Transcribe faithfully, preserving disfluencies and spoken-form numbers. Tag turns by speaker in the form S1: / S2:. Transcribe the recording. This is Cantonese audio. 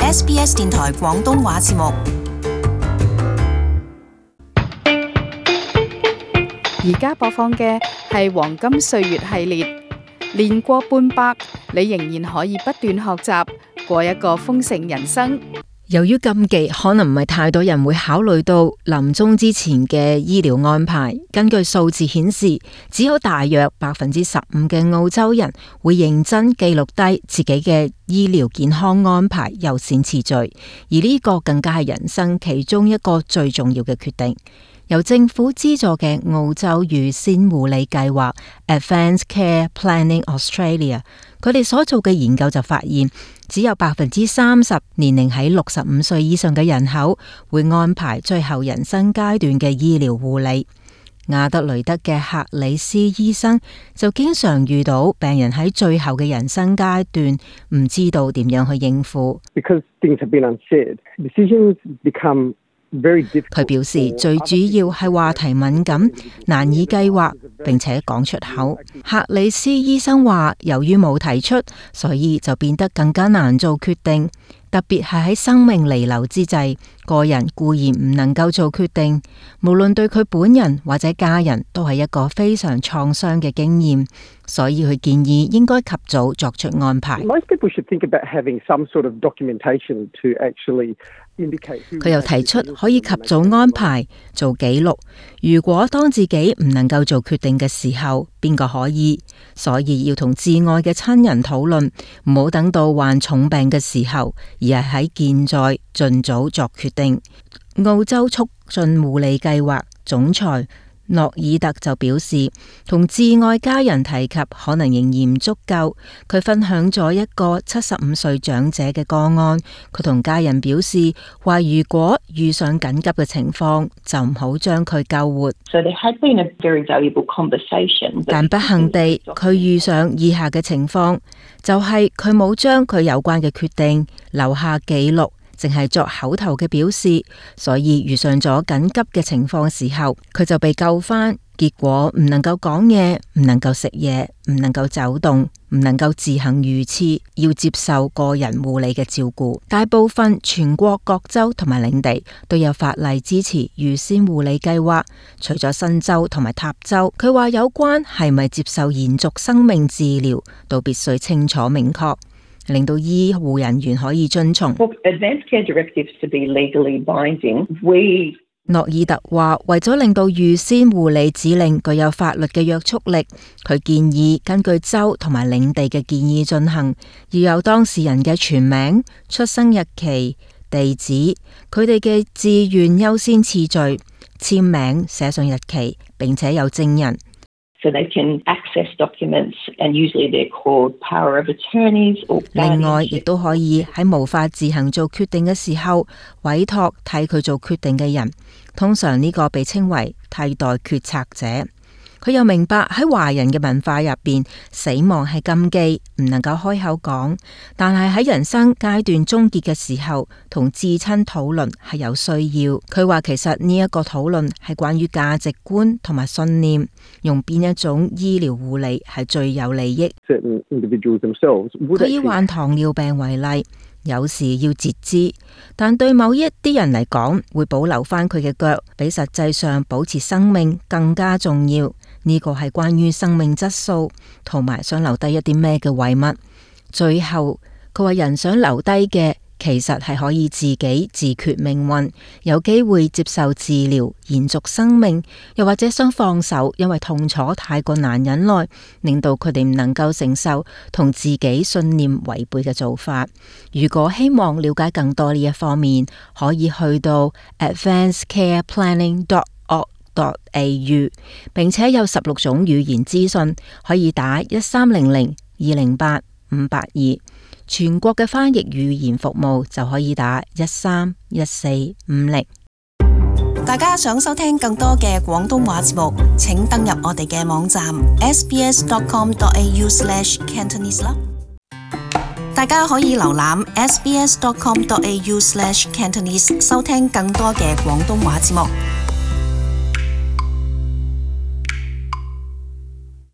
S1: S B S 電台廣東話節目。
S2: 而家播放嘅係黃金歲月系列，年過半百，你仍然可以不斷學習，過一個豐盛人生。
S3: 由於禁忌，可能唔係太多人會考慮到臨終之前嘅醫療安排。根據數字顯示，只有大約百分之十五嘅澳洲人會認真記錄低自己嘅醫療健康安排優先次序，而呢個更加係人生其中一個最重要嘅決定。由政府資助嘅澳洲預先護理計劃 Advanced Care Planning Australia， 佢哋所做嘅研究就發現，只有百分之三十年齡喺六十五歲以上嘅人口會安排最後人生階段嘅醫療護理。亞德雷德嘅克里斯醫生就經常遇到病人喺最後嘅人生階段唔知道點樣去應付。
S4: Because things have been unsaid, decisions become
S3: 佢表示最主要係話題敏感，難以計劃並且講出口。克里斯醫生話，由於冇提出，所以就變得更加難做決定，特別係喺生命彌留之際，個人固然唔能夠做決定，無論對佢本人或者家人都係一個非常創傷嘅經驗，所以佢建議應該及早作出安排。
S4: Most people should think about having some sort of documentation to actually indicate.
S3: 佢又提出可以及早安排做記錄，如果當自己唔能夠做決定嘅時候，邊個可以？所以要同至愛嘅親人討論，唔好等到患重病嘅時候，而係喺現在盡早作決定。澳洲促進護理計劃總裁諾爾特就表示，同至愛家人提及可能仍然唔足夠。佢分享咗一個七十五歲長者嘅個案，佢同家人表示話，如果遇上緊急嘅情況，就唔好將佢救活。
S5: So there had been a very valuable conversation.
S3: 但不幸地，佢遇上以下嘅情況，就係佢冇將佢有關嘅決定留下記錄，淨係作口頭嘅表示，所以遇上咗緊急嘅情況時候，佢就被救返，結果唔能夠講嘢，唔能夠食嘢，唔能夠走動，唔能夠自行預廁，要接受個人護理嘅照顧。大部分全國各州同埋領地都有法例支持預先護理計劃，除咗新州同埋塔州。佢話有關係咪接受延續生命治療，都必須清楚明確，令到醫護人員可以遵從。
S5: Advanced care directives to be legally binding, we
S3: 諾爾特話，為咗令到預先護理指令具有法律嘅約束力，佢建議根據州同埋領地嘅建議進行，要有當事人嘅全名、出生日期、地址、佢哋嘅志願優先次序、簽名、寫上日期，並且有證人。
S5: So they can access documents, and usually they're called power of attorneys or guardianship.
S3: 另外，亦都可以喺無法自行做決定嘅時候，委託替佢做決定嘅人。通常呢個被稱為替代決策者。佢又明白喺華人嘅文化入邊，死亡係禁忌，唔能夠開口講。但係喺人生階段終結嘅時候，同至親討論係有需要。佢話其實呢一個討論係關於價值觀同埋信念，用邊一種醫療護理係最有利益。佢以患糖尿病為例，有時要截肢，但對某一啲人嚟講，會保留翻佢嘅腳，比實際上保持生命更加重要。呢個係關於生命質素，同埋想留低一啲咩嘅遺物。最後，佢話人想留低嘅，其實係可以自己自決命運，有機會接受治療，延續生命，又或者想放手，因為痛楚太過難忍耐，令到佢哋唔能夠承受同自己信念違背嘅做法。如果希望了解更多呢一方面，可以去到 advanced care planning dot org dot a u， 並且有十六種語言資訊，可以打一三零零二零八五八二。全國嘅翻譯語言服務就可以打一三一四五零。
S1: 大家想收聽更多嘅廣東話節目，請登入我哋嘅網站 s b s dot com dot a u slash cantonese 啦。大家可以瀏覽 s b s dot com dot a u slash cantonese 收聽更多嘅廣東話節目。